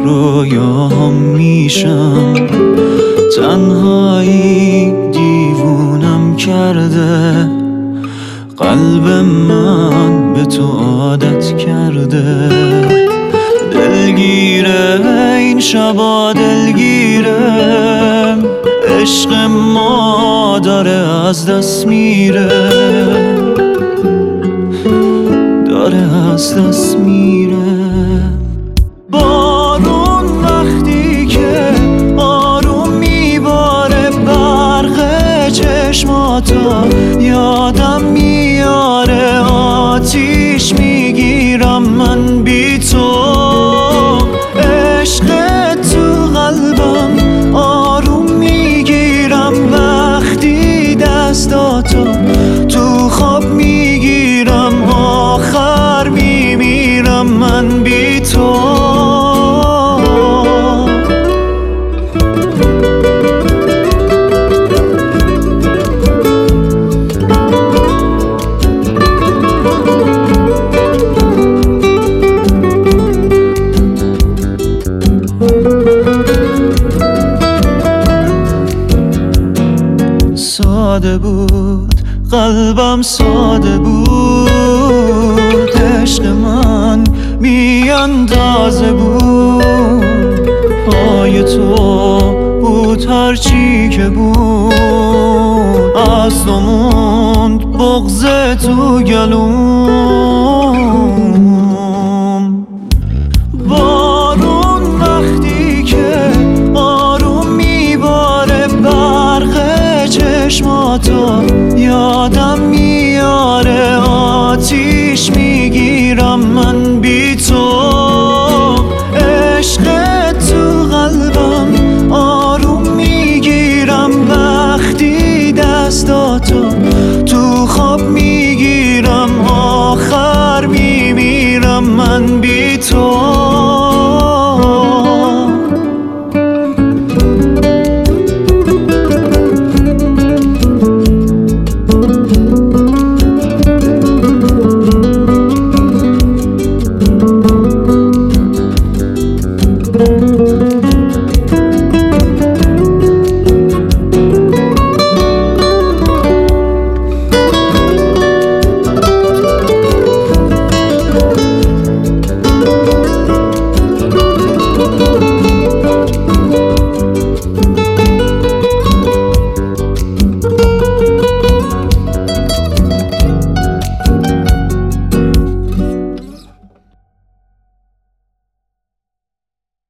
رویاهم میشم. تنهایی دیوونم کرده، قلب من به تو عادت کرده. دلگیره این شبا دلگیره، عشق ما داره از دست میره، داره از دست میره. بارون وقتی که آروم میباره برق چشماتا، یادم میاره آتیش میگیرم من بی تو. عشق تو قلبم آروم میگیرم وقتی دستاتو تو خواب میگیرم، آخر میمیرم من بی تو. ساده بود قلبم، ساده بود عشق من، بی اندازه بود. پای تو بود هرچی که بود، از تو موند بغض تو گلوم. بارون وقتی که آروم میباره برق چشماتو، یادم میاره آتیش میگیرم من بی تو. عشق تو قلبم آروم میگیرم وقتی دستاتو تو خواب میگیرم، آخر میمیرم من بی تو.